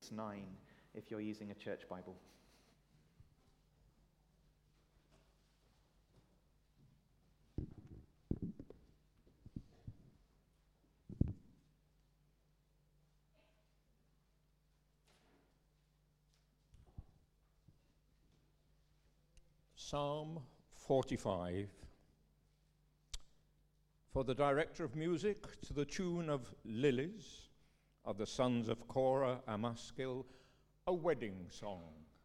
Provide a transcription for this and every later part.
669 if you're using a church Bible. Psalm 45. For the director of music, to the tune of Lilies, of the sons of Korah, a maskil, a wedding song.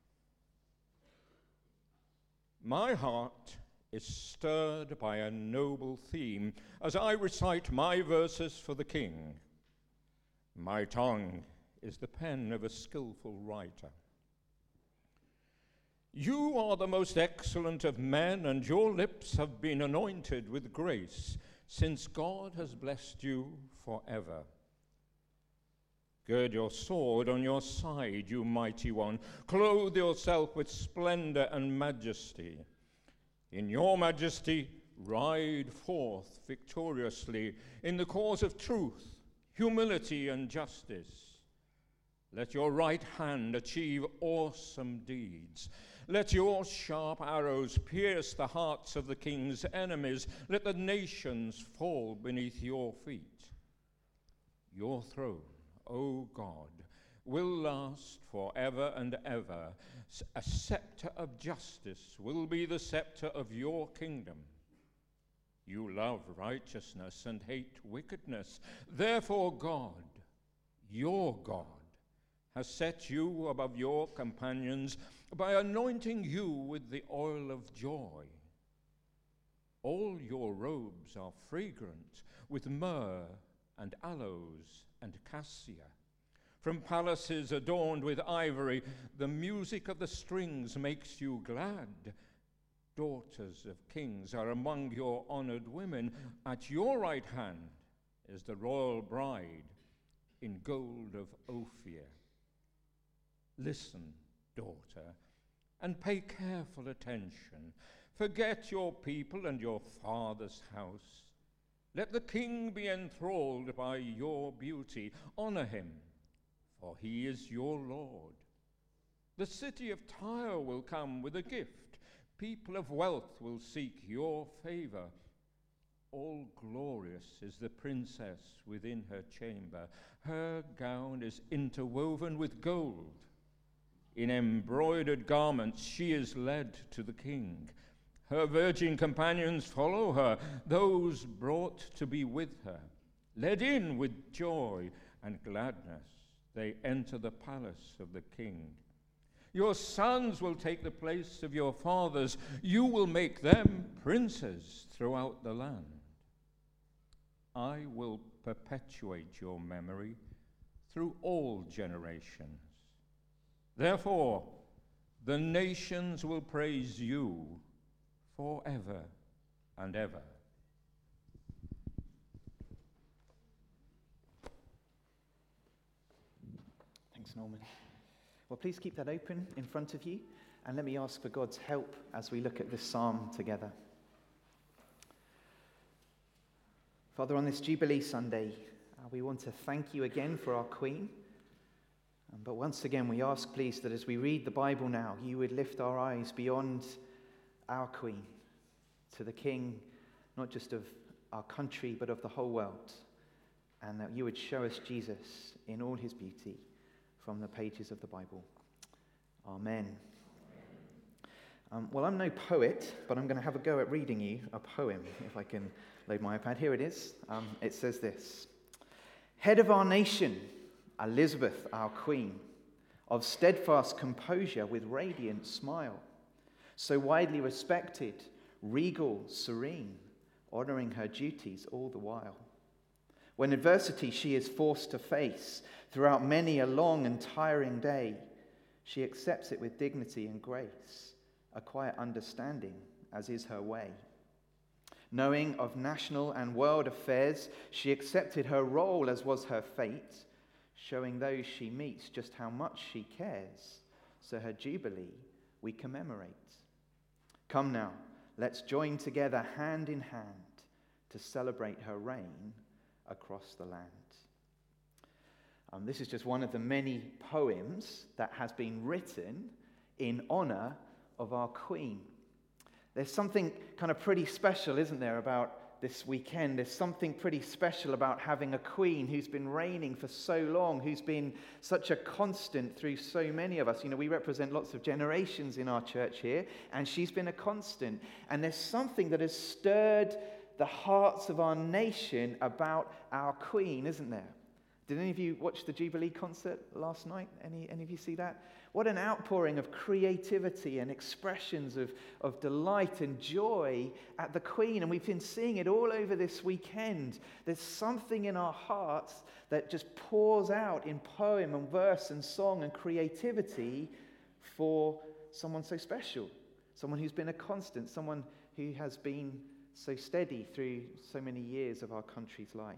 My heart is stirred by a noble theme as I recite my verses for the king. My tongue is the pen of a skillful writer. You are the most excellent of men, and your lips have been anointed with grace, since God has blessed you forever. Gird your sword on your side, you mighty one. Clothe yourself with splendor and majesty. In your majesty, ride forth victoriously in the cause of truth, humility, and justice. Let your right hand achieve awesome deeds. Let your sharp arrows pierce the hearts of the king's enemies. Let the nations fall beneath your feet. Your throne, O God, will last forever and ever. A scepter of justice will be the scepter of your kingdom. You love righteousness and hate wickedness. Therefore God, your God, has set you above your companions by anointing you with the oil of joy. All your robes are fragrant with myrrh and aloes and cassia. From palaces adorned with ivory, the music of the strings makes you glad. Daughters of kings are among your honored women. At your right hand is the royal bride in gold of Ophir. Listen, daughter, and pay careful attention. Forget your people and your father's house. Let the king be enthralled by your beauty. Honor him, for he is your Lord. The city of Tyre will come with a gift. People of wealth will seek your favor. All glorious is the princess within her chamber. Her gown is interwoven with gold. In embroidered garments she is led to the king. Her virgin companions follow her, those brought to be with her. Led in with joy and gladness, they enter the palace of the king. Your sons will take the place of your fathers. You will make them princes throughout the land. I will perpetuate your memory through all generations. Therefore, the nations will praise you forever and ever. Thanks, Norman. Well, please keep that open in front of you, and let me ask for God's help as we look at this psalm together. Father, on this Jubilee Sunday, we want to thank you again for our Queen. But once again, we ask, please, that as we read the Bible now, you would lift our eyes beyond our Queen to the King, not just of our country, but of the whole world, and that you would show us Jesus in all his beauty from the pages of the Bible. Amen. Well, I'm no poet, but I'm going to have a go at reading you a poem, if I can load my iPad. Here it is. It says this: Head of our nation, Elizabeth, our queen, of steadfast composure with radiant smile, so widely respected, regal, serene, honoring her duties all the while. When adversity she is forced to face, throughout many a long and tiring day, she accepts it with dignity and grace, a quiet understanding, as is her way. Knowing of national and world affairs, she accepted her role as was her fate, showing those she meets just how much she cares. So her jubilee we commemorate. Come now, let's join together hand in hand to celebrate her reign across the land. This is just one of the many poems that has been written in honor of our Queen. There's something kind of pretty special, isn't there, about this weekend? There's something pretty special about having a Queen who's been reigning for so long, who's been such a constant through so many of us. You know, we represent lots of generations in our church here, and she's been a constant. And there's something that has stirred the hearts of our nation about our Queen, isn't there? Did any of you watch the Jubilee concert last night? Any of you see that? What an outpouring of creativity and expressions of delight and joy at the Queen. And we've been seeing it all over this weekend. There's something in our hearts that just pours out in poem and verse and song and creativity for someone so special, someone who's been a constant, someone who has been so steady through so many years of our country's life.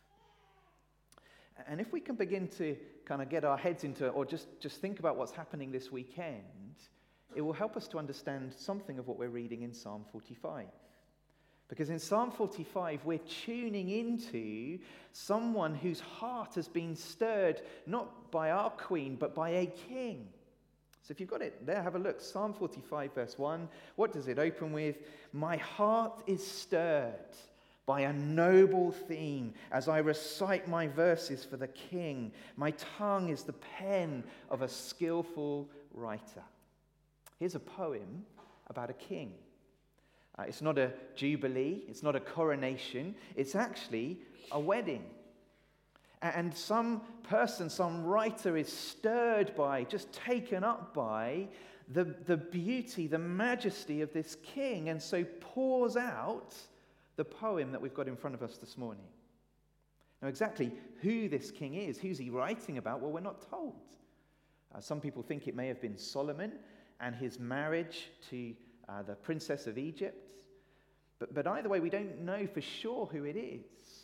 And if we can begin to kind of get our heads into it, or just think about what's happening this weekend, it will help us to understand something of what we're reading in Psalm 45. Because in Psalm 45, we're tuning into someone whose heart has been stirred, not by our Queen, but by a king. So if you've got it there, have a look. Psalm 45, verse 1. What does it open with? My heart is stirred by a noble theme as I recite my verses for the king. My tongue is the pen of a skillful writer. Here's a poem about a king. It's not a jubilee, it's not a coronation, it's actually a wedding. And some person, some writer is stirred by, just taken up by the beauty, the majesty of this king, and so pours out the poem that we've got in front of us this morning. Now, exactly who this king is, who's he writing about? Well, we're not told. Some people think it may have been Solomon and his marriage to the princess of Egypt. But either way, we don't know for sure who it is.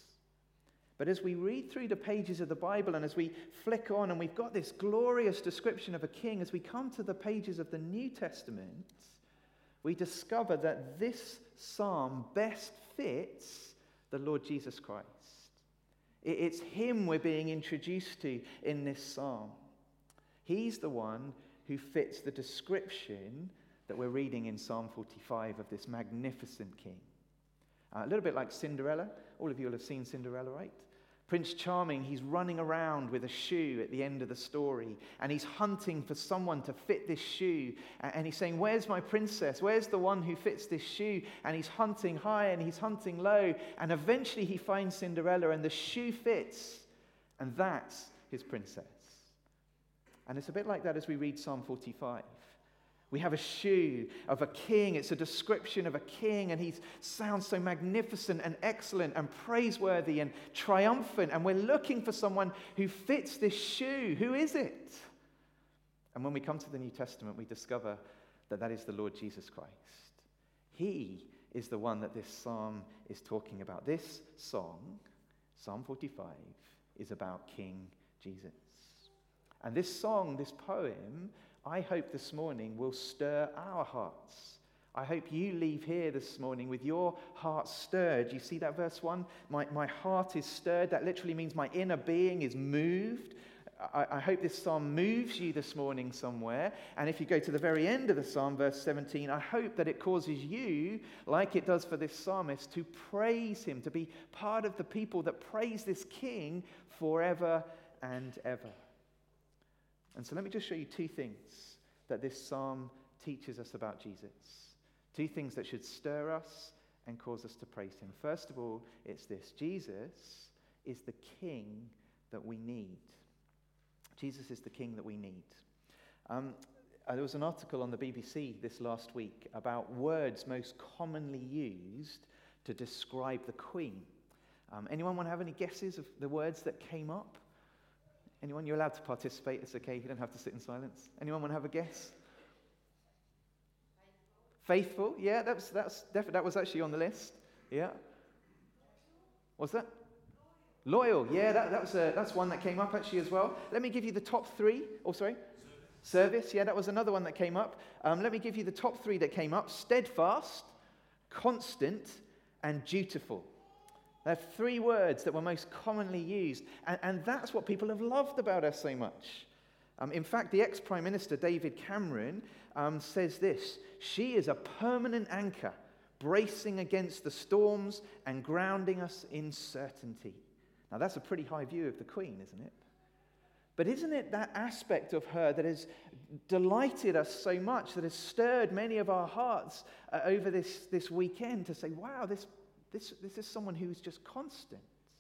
But as we read through the pages of the Bible and as we flick on and we've got this glorious description of a king, as we come to the pages of the New Testament, we discover that this psalm best fits the Lord Jesus Christ. It's him we're being introduced to in this psalm. He's the one who fits the description that we're reading in Psalm 45 of this magnificent king. A little bit like Cinderella. All of you will have seen Cinderella, right? Prince Charming, he's running around with a shoe at the end of the story, and he's hunting for someone to fit this shoe, and he's saying, where's my princess? Where's the one who fits this shoe? And he's hunting high and he's hunting low, and eventually he finds Cinderella, and the shoe fits, and that's his princess. And it's a bit like that as we read Psalm 45. We have a shoe of a king. It's a description of a king, and he sounds so magnificent and excellent and praiseworthy and triumphant, and we're looking for someone who fits this shoe. Who is it? And when we come to the New Testament, we discover that that is the Lord Jesus Christ. He is the one that this psalm is talking about. This song, Psalm 45, is about King Jesus. And this song, this poem, I hope this morning will stir our hearts. I hope you leave here this morning with your heart stirred. You see that verse 1? My heart is stirred. That literally means my inner being is moved. I hope this psalm moves you this morning somewhere. And if you go to the very end of the psalm, verse 17, I hope that it causes you, like it does for this psalmist, to praise him, to be part of the people that praise this king forever and ever. And so let me just show you two things that this psalm teaches us about Jesus. Two things that should stir us and cause us to praise him. First of all, it's this. Jesus is the king that we need. Jesus is the king that we need. There was an article on the BBC this last week about words most commonly used to describe the Queen. Anyone want to have any guesses of the words that came up? Anyone? You're allowed to participate. It's okay. You don't have to sit in silence. Anyone want to have a guess? Faithful. Yeah, that's definitely, that was actually on the list. Yeah. What's that? Loyal. Yeah, that's one that came up actually as well. Let me give you the top three. Oh, sorry. Service. Yeah, that was another one that came up. Let me give you the top three that came up. Steadfast, constant, and dutiful. They're three words that were most commonly used. And that's what people have loved about her so much. In fact, the ex-Prime Minister, David Cameron, says this: "She is a permanent anchor, bracing against the storms and grounding us in certainty." Now, that's a pretty high view of the Queen, isn't it? But isn't it that aspect of her that has delighted us so much, that has stirred many of our hearts over this weekend to say, wow, this is someone who is just constant.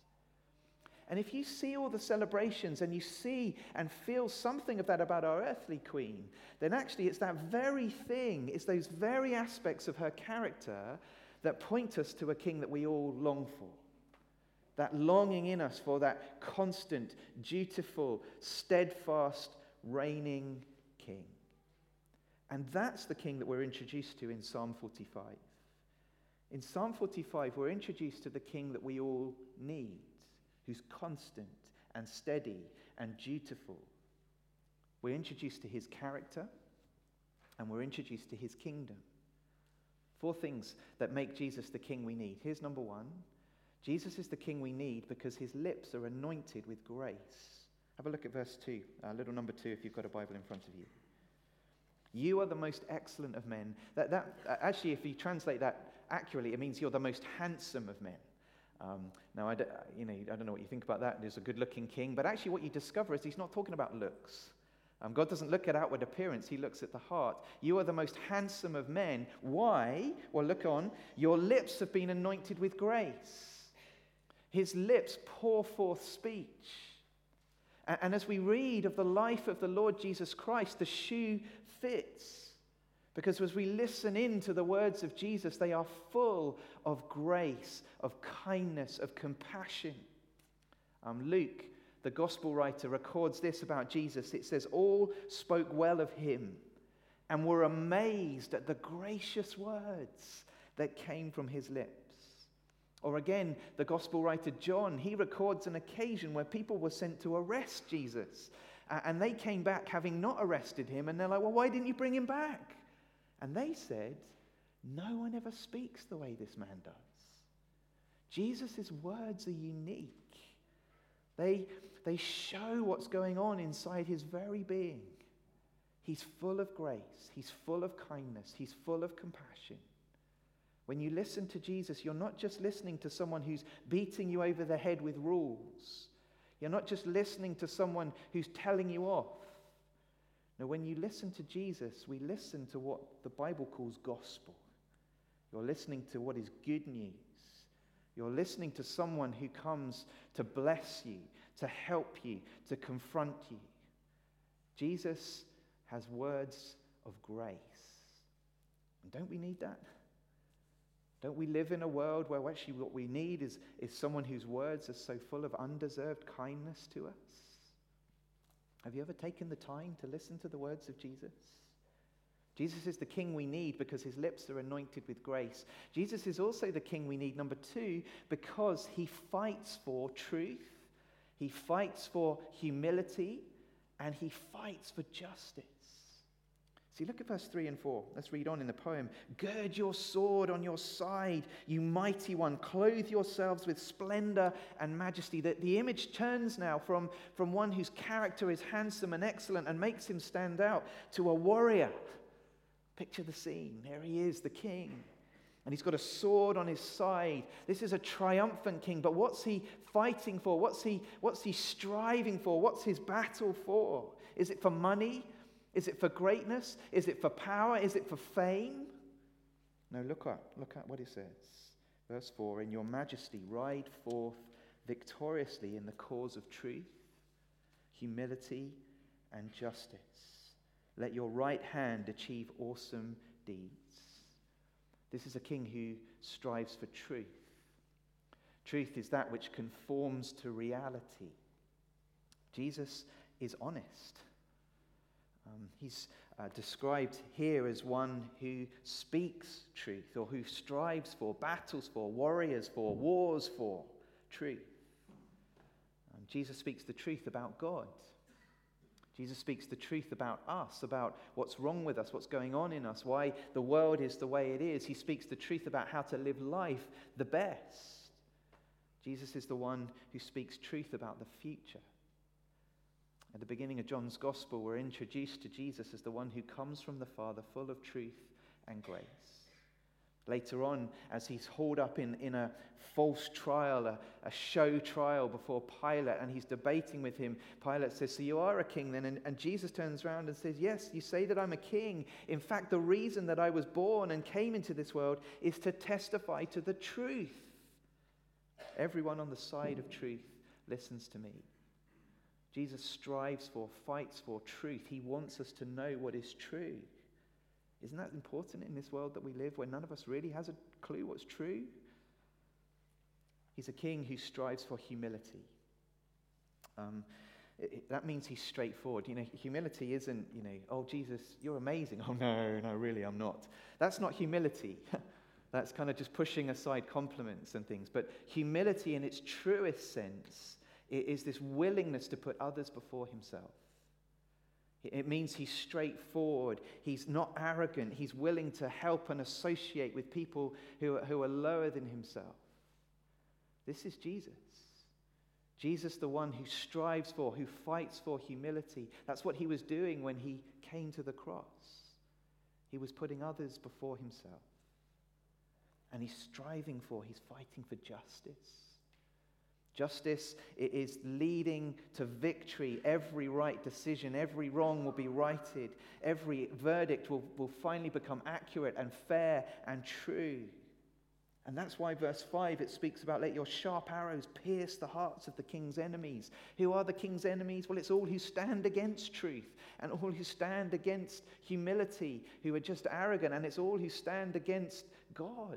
And if you see all the celebrations and you see and feel something of that about our earthly Queen, then actually it's that very thing, it's those very aspects of her character that point us to a king that we all long for. That longing in us for that constant, dutiful, steadfast, reigning king. And that's the king that we're introduced to in Psalm 45. In Psalm 45, we're introduced to the king that we all need, who's constant and steady and dutiful. We're introduced to his character, and we're introduced to his kingdom. 4 things that make Jesus the king we need. Here's number 1. Jesus is the king we need because his lips are anointed with grace. Have a look at verse 2, little number 2, if you've got a Bible in front of you. You are the most excellent of men. Actually, if you translate that accurately, it means you're the most handsome of men. Now, I don't know what you think about that. There's a good-looking king, but actually what you discover is he's not talking about looks. God doesn't look at outward appearance, he looks at the heart. You are the most handsome of men. Why? Well, look on. Your lips have been anointed with grace. His lips pour forth speech. And as we read of the life of the Lord Jesus Christ, the shoe fits. Because as we listen in to the words of Jesus, they are full of grace, of kindness, of compassion. Luke, the gospel writer, records this about Jesus. It says, all spoke well of him and were amazed at the gracious words that came from his lips. Or again, the gospel writer John, he records an occasion where people were sent to arrest Jesus. And they came back having not arrested him, and they're like, well, why didn't you bring him back? And they said, no one ever speaks the way this man does. Jesus' words are unique. They show what's going on inside his very being. He's full of grace. He's full of kindness. He's full of compassion. When you listen to Jesus, you're not just listening to someone who's beating you over the head with rules. You're not just listening to someone who's telling you off. No, when you listen to Jesus, we listen to what the Bible calls gospel. You're listening to what is good news. You're listening to someone who comes to bless you, to help you, to confront you. Jesus has words of grace. And don't we need that? Don't we live in a world where actually what we need is someone whose words are so full of undeserved kindness to us? Have you ever taken the time to listen to the words of Jesus? Jesus is the king we need because his lips are anointed with grace. Jesus is also the king we need, number 2, because he fights for truth, he fights for humility, and he fights for justice. See, look at verse 3 and 4. Let's read on in the poem. Gird your sword on your side, you mighty one. Clothe yourselves with splendor and majesty. The image turns now from one whose character is handsome and excellent and makes him stand out to a warrior. Picture the scene. There he is, the king. And he's got a sword on his side. This is a triumphant king. But what's he fighting for? What's he striving for? What's his battle for? Is it for money? Is it for greatness? Is it for power? Is it for fame? No, look at what he says. Verse 4, in your majesty ride forth victoriously in the cause of truth, humility, and justice. Let your right hand achieve awesome deeds. This is a king who strives for truth. Truth is that which conforms to reality. Jesus is honest. He's described here as one who speaks truth, or who strives for, battles for, warriors for, wars for truth. Jesus speaks the truth about God. Jesus speaks the truth about us, about what's wrong with us, what's going on in us, why the world is the way it is. He speaks the truth about how to live life the best. Jesus is the one who speaks truth about the future. At the beginning of John's Gospel, we're introduced to Jesus as the one who comes from the Father, full of truth and grace. Later on, as he's hauled up in a false trial, a show trial before Pilate, and he's debating with him, Pilate says, "So you are a king then?" And Jesus turns around and says, "Yes, you say that I'm a king. In fact, the reason that I was born and came into this world is to testify to the truth. Everyone on the side of truth listens to me." Jesus strives for, fights for truth. He wants us to know what is true. Isn't that important in this world that we live, where none of us really has a clue what's true? He's a king who strives for humility. That means he's straightforward. Humility isn't, "Oh, Jesus, you're amazing." "Oh, no, really, I'm not." That's not humility. That's kind of just pushing aside compliments and things. But humility in its truest sense is this willingness to put others before himself. It means he's straightforward. He's not arrogant. He's willing to help and associate with people who are lower than himself. This is Jesus. Jesus, the one who strives for, who fights for humility. That's what he was doing when he came to the cross. He was putting others before himself. And he's striving for, he's fighting for justice. Justice is leading to victory. Every right decision, every wrong will be righted. Every verdict will finally become accurate and fair and true. And that's why verse 5, it speaks about, "Let your sharp arrows pierce the hearts of the king's enemies." Who are the king's enemies? Well, it's all who stand against truth and all who stand against humility, who are just arrogant, and it's all who stand against God.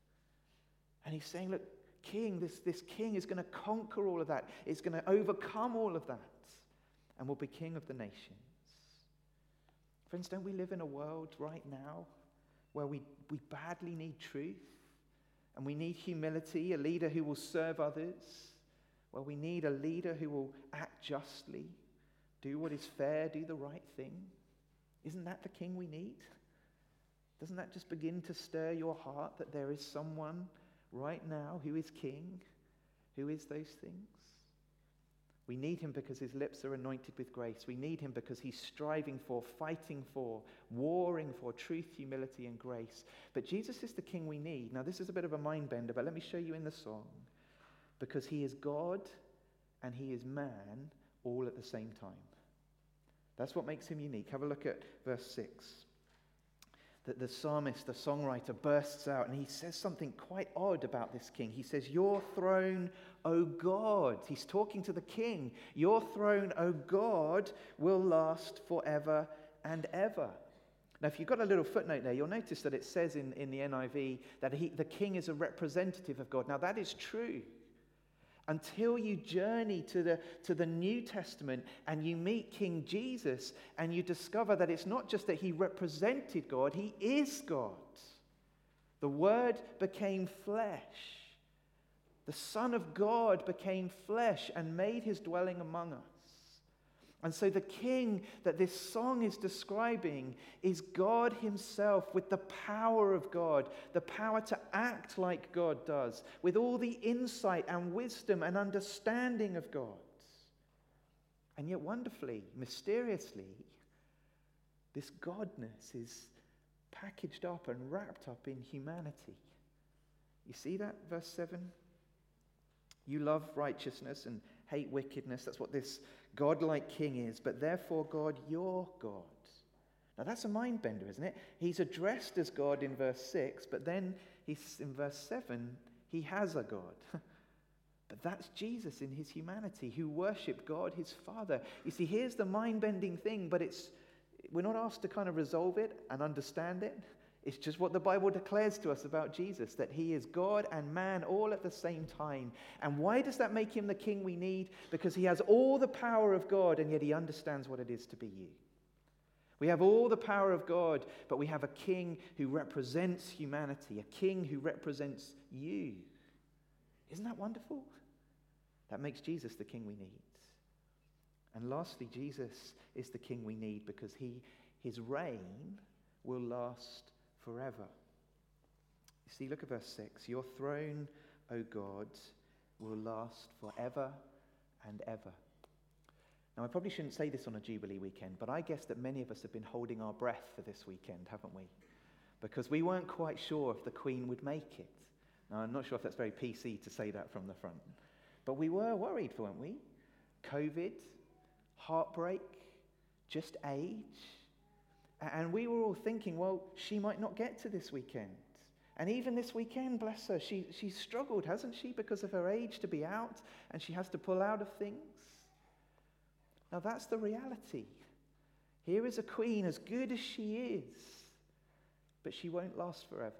And he's saying, look, king, this king is going to conquer all of that. It's going to overcome all of that and will be king of the nations. Friends, don't we live in a world right now where we badly need truth and we need humility, a leader who will serve others, where we need a leader who will act justly, do what is fair, do the right thing? Isn't that the king we need? Doesn't that just begin to stir your heart that there is someone right now who is king, who is those things? We need him because his lips are anointed with grace. We need him because he's striving for, fighting for, warring for truth, humility, and grace. But Jesus is the king we need. Now, this is a bit of a mind bender, but let me show you in the song. Because he is God and he is man all at the same time. That's what makes him unique. Have a look at verse 6. The psalmist, the songwriter, bursts out and he says something quite odd about this king. He says, "Your throne, O God." He's talking to the king. "Your throne, O God, will last forever and ever." Now, if you've got a little footnote there, you'll notice that it says in the NIV that the king is a representative of God. Now, that is true. Until you journey to the New Testament and you meet King Jesus and you discover that it's not just that he represented God, he is God. The Word became flesh. The Son of God became flesh and made his dwelling among us. And so the king that this song is describing is God himself, with the power of God, the power to act like God does, with all the insight and wisdom and understanding of God. And yet wonderfully, mysteriously, this godness is packaged up and wrapped up in humanity. You see that, verse 7? You love righteousness and hate wickedness. That's what this godlike king is. But therefore, God, your God. Now that's a mind bender, isn't it? He's addressed as God in verse 6, but then in verse 7, he has a God. But that's Jesus in his humanity, who worshipped God, his Father. You see, here's the mind-bending thing, but we're not asked to kind of resolve it and understand it. It's just what the Bible declares to us about Jesus, that he is God and man all at the same time. And why does that make him the king we need? Because he has all the power of God, and yet he understands what it is to be you. We have all the power of God, but we have a king who represents humanity, a king who represents you. Isn't that wonderful? That makes Jesus the king we need. And lastly, Jesus is the king we need because his reign will last forever. You see, look at verse 6. Your throne, O God, will last forever and ever. Now, I probably shouldn't say this on a Jubilee weekend, but I guess that many of us have been holding our breath for this weekend, haven't we? Because we weren't quite sure if the Queen would make it. Now, I'm not sure if that's very PC to say that from the front, but we were worried, weren't we? COVID, heartbreak, just age. And we were all thinking, well, she might not get to this weekend. And even this weekend, bless her, she's struggled, hasn't she, because of her age to be out, and she has to pull out of things. Now that's the reality. Here is a queen as good as she is, but she won't last forever.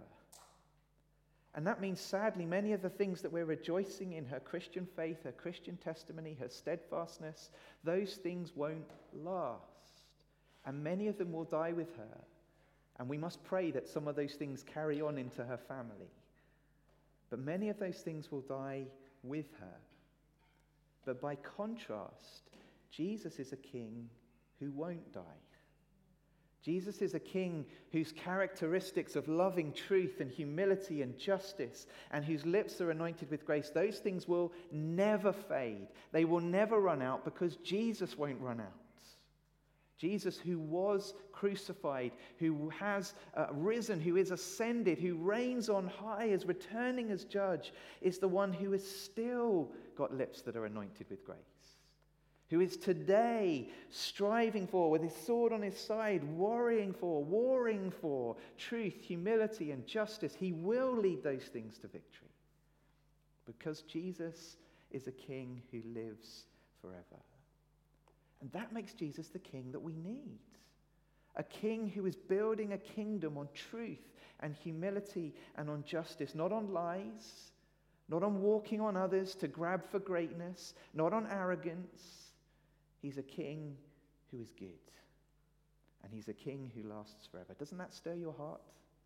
And that means, sadly, many of the things that we're rejoicing in, her Christian faith, her Christian testimony, her steadfastness, those things won't last. And many of them will die with her. And we must pray that some of those things carry on into her family. But many of those things will die with her. But by contrast, Jesus is a king who won't die. Jesus is a king whose characteristics of loving truth and humility and justice, and whose lips are anointed with grace, those things will never fade. They will never run out, because Jesus won't run out. Jesus, who was crucified, who has risen, who is ascended, who reigns on high, is returning as judge, is the one who has still got lips that are anointed with grace. Who is today striving for, with his sword on his side, warring for truth, humility, and justice. He will lead those things to victory. Because Jesus is a king who lives forever. And that makes Jesus the king that we need. A king who is building a kingdom on truth and humility and on justice, not on lies, not on walking on others to grab for greatness, not on arrogance. He's a king who is good. And he's a king who lasts forever. Doesn't that stir your heart?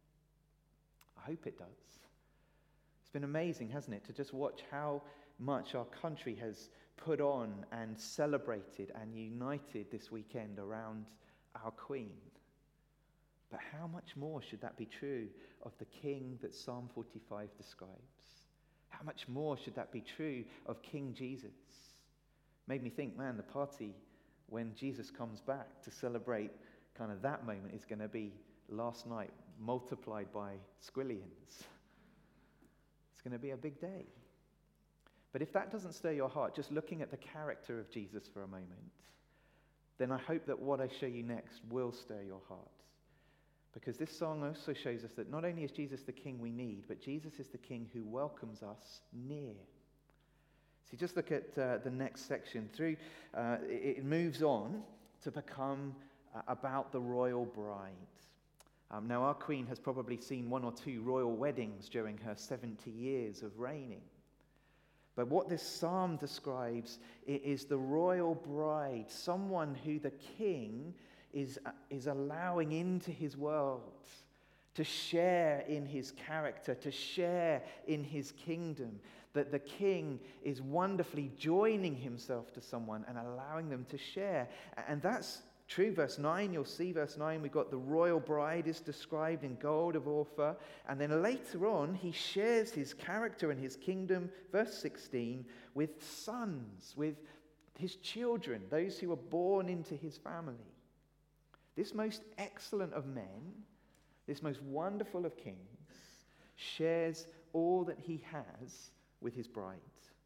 I hope it does. It's been amazing, hasn't it, to just watch how much our country has put on and celebrated and united this weekend around our Queen. But how much more should that be true of the King that Psalm 45 describes? How much more should that be true of King Jesus? Made me think, man, the party when Jesus comes back to celebrate kind of that moment is going to be last night multiplied by squillions. It's going to be a big day. But if that doesn't stir your heart, just looking at the character of Jesus for a moment, then I hope that what I show you next will stir your heart. Because this song also shows us that not only is Jesus the king we need, but Jesus is the king who welcomes us near. See, just look at the next section. It moves on to become about the royal bride. Now, our queen has probably seen 1 or 2 royal weddings during her 70 years of reigning. But what this psalm describes is the royal bride, someone who the king is allowing into his world, to share in his character, to share in his kingdom. That the king is wonderfully joining himself to someone and allowing them to share. And that's true. Verse 9, you'll see verse 9, we've got the royal bride is described in gold of Ophir. And then later on, he shares his character and his kingdom, verse 16, with sons, with his children, those who are born into his family. This most excellent of men, this most wonderful of kings, shares all that he has with his bride.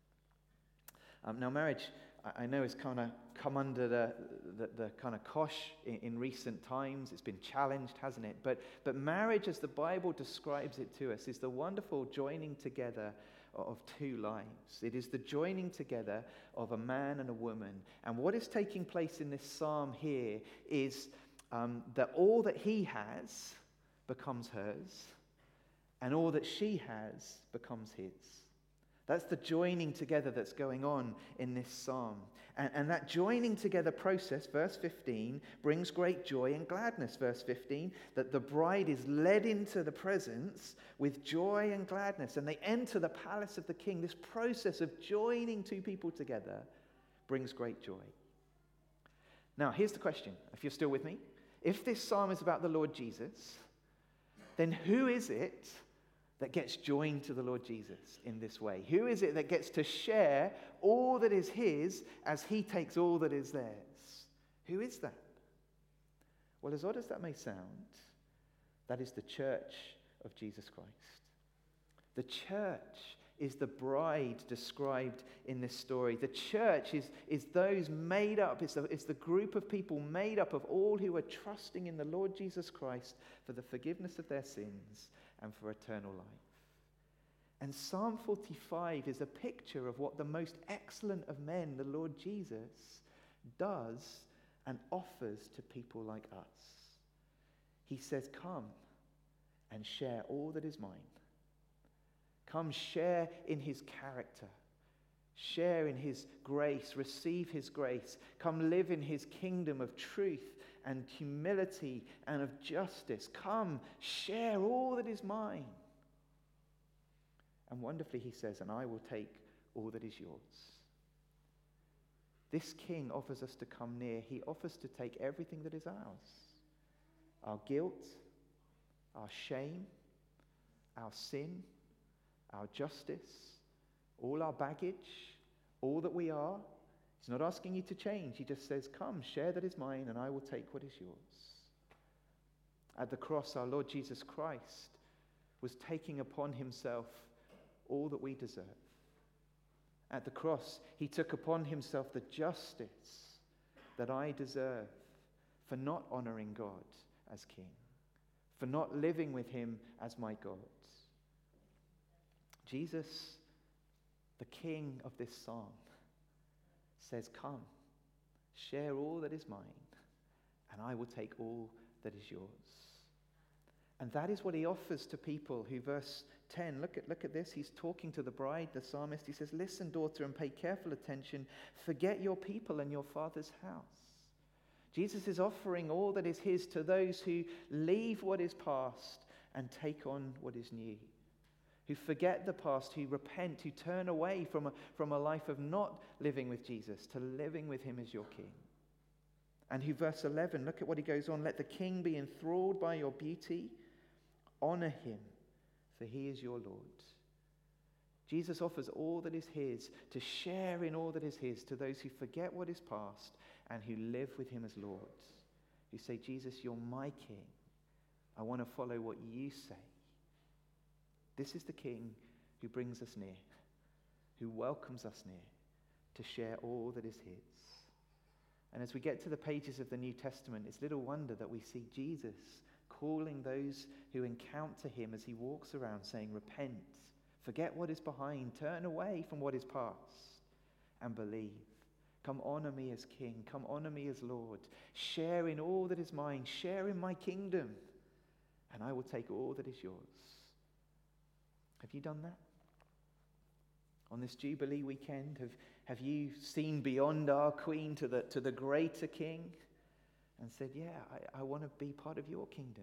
Now, marriage, I know, has kind of come under the kind of kosh in recent times. It's been challenged, hasn't it? But marriage, as the Bible describes it to us, is the wonderful joining together of 2 lives. It is the joining together of a man and a woman. And what is taking place in this psalm here is that all that he has becomes hers, and all that she has becomes his. That's the joining together that's going on in this psalm. And that joining together process, verse 15, brings great joy and gladness. Verse 15, that the bride is led into the presence with joy and gladness, and they enter the palace of the king. This process of joining 2 people together brings great joy. Now, here's the question, if you're still with me. If this psalm is about the Lord Jesus, then who is it that gets joined to the Lord Jesus in this way? Who is it that gets to share all that is his as he takes all that is theirs? Who is that? Well, as odd as that may sound, that is the church of Jesus Christ. The church is the bride described in this story. The church is those made up, it's the group of people made up of all who are trusting in the Lord Jesus Christ for the forgiveness of their sins and for eternal life. And Psalm 45 is a picture of what the most excellent of men, the Lord Jesus, does and offers to people like us. He says, come and share all that is mine. Come share in his character. Share in his grace. Receive his grace. Come live in his kingdom of truth and humility and of justice. Come share all that is mine. And wonderfully he says, and I will take all that is yours. This king offers us to come near. He offers to take everything that is ours. Our guilt, our shame, our sin, our justice, all our baggage, all that we are. He's not asking you to change. He just says, come, share that is mine, and I will take what is yours. At the cross, our Lord Jesus Christ was taking upon himself all that we deserve. At the cross, he took upon himself the justice that I deserve for not honoring God as king, for not living with him as my God. Jesus, the king of this psalm, says, come, share all that is mine, and I will take all that is yours. And that is what he offers to people who, verse 10, look at this. He's talking to the bride, the psalmist. He says, listen, daughter, and pay careful attention. Forget your people and your father's house. Jesus is offering all that is his to those who leave what is past and take on what is new, who forget the past, who repent, who turn away from a life of not living with Jesus to living with him as your king. And who, verse 11, look at what he goes on. Let the king be enthralled by your beauty. Honor him, for he is your Lord. Jesus offers all that is his to share in all that is his to those who forget what is past and who live with him as Lord, who say, Jesus, you're my king. I want to follow what you say. This is the king who brings us near, who welcomes us near to share all that is his. And as we get to the pages of the New Testament, it's little wonder that we see Jesus calling those who encounter him as he walks around saying, repent, forget what is behind, turn away from what is past, and believe. Come honor me as king, come honor me as Lord. Share in all that is mine, share in my kingdom, and I will take all that is yours. Have you done that? On this Jubilee weekend, have you seen beyond our Queen to the greater King and said, yeah, I want to be part of your kingdom?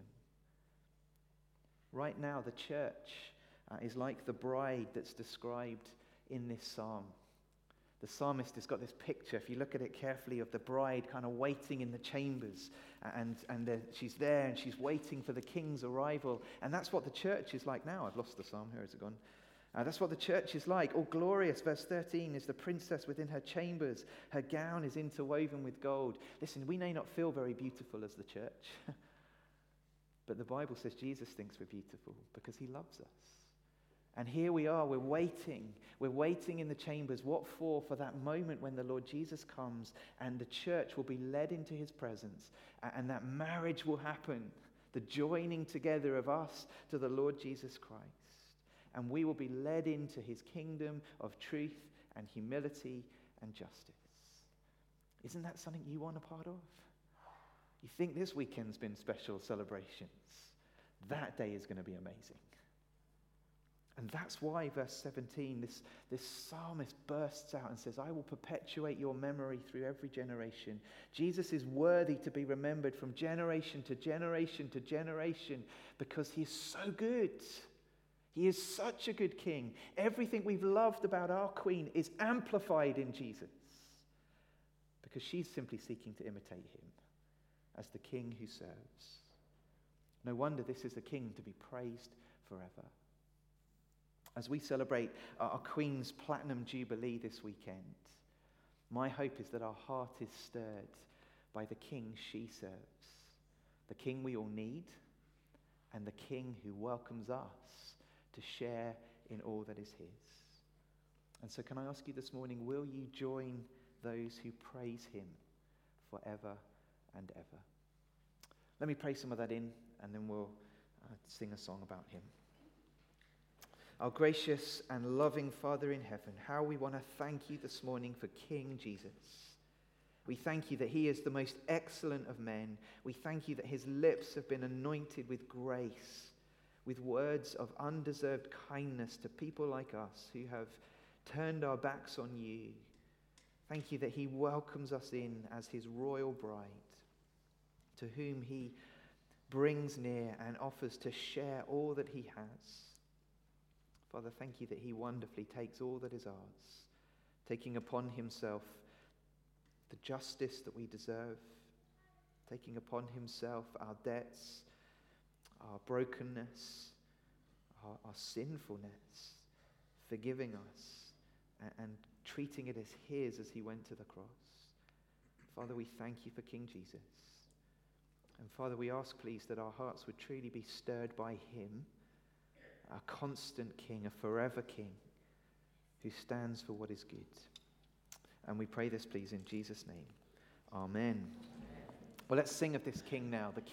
Right now, the church is like the bride that's described in this psalm. The psalmist has got this picture, if you look at it carefully, of the bride kind of waiting in the chambers. And she's there and she's waiting for the king's arrival. And that's what the church is like now. I've lost the psalm. Here, has it gone? That's what the church is like. All glorious, verse 13, is the princess within her chambers. Her gown is interwoven with gold. Listen, we may not feel very beautiful as the church. But the Bible says Jesus thinks we're beautiful because he loves us. And here we are, we're waiting in the chambers. What for? For that moment when the Lord Jesus comes and the church will be led into his presence and that marriage will happen, the joining together of us to the Lord Jesus Christ. And we will be led into his kingdom of truth and humility and justice. Isn't that something you want a part of? You think this weekend's been special celebrations. That day is going to be amazing. And that's why, verse 17, this psalmist bursts out and says, I will perpetuate your memory through every generation. Jesus is worthy to be remembered from generation to generation to generation because he is so good. He is such a good king. Everything we've loved about our Queen is amplified in Jesus because she's simply seeking to imitate him as the king who serves. No wonder this is a king to be praised forever. As we celebrate our Queen's Platinum Jubilee this weekend, my hope is that our heart is stirred by the King she serves, the King we all need, and the King who welcomes us to share in all that is his. And so can I ask you this morning, will you join those who praise him forever and ever? Let me pray some of that in, and then we'll sing a song about him. Our gracious and loving Father in heaven, how we want to thank you this morning for King Jesus. We thank you that he is the most excellent of men. We thank you that his lips have been anointed with grace, with words of undeserved kindness to people like us who have turned our backs on you. Thank you that he welcomes us in as his royal bride, to whom he brings near and offers to share all that he has. Father, thank you that he wonderfully takes all that is ours, taking upon himself the justice that we deserve, taking upon himself our debts, our brokenness, our sinfulness, forgiving us and treating it as his as he went to the cross. Father, we thank you for King Jesus. And Father, we ask, please, that our hearts would truly be stirred by him, a constant King, a forever King, who stands for what is good. And we pray this, please, in Jesus' name. Amen. Well, let's sing of this King now.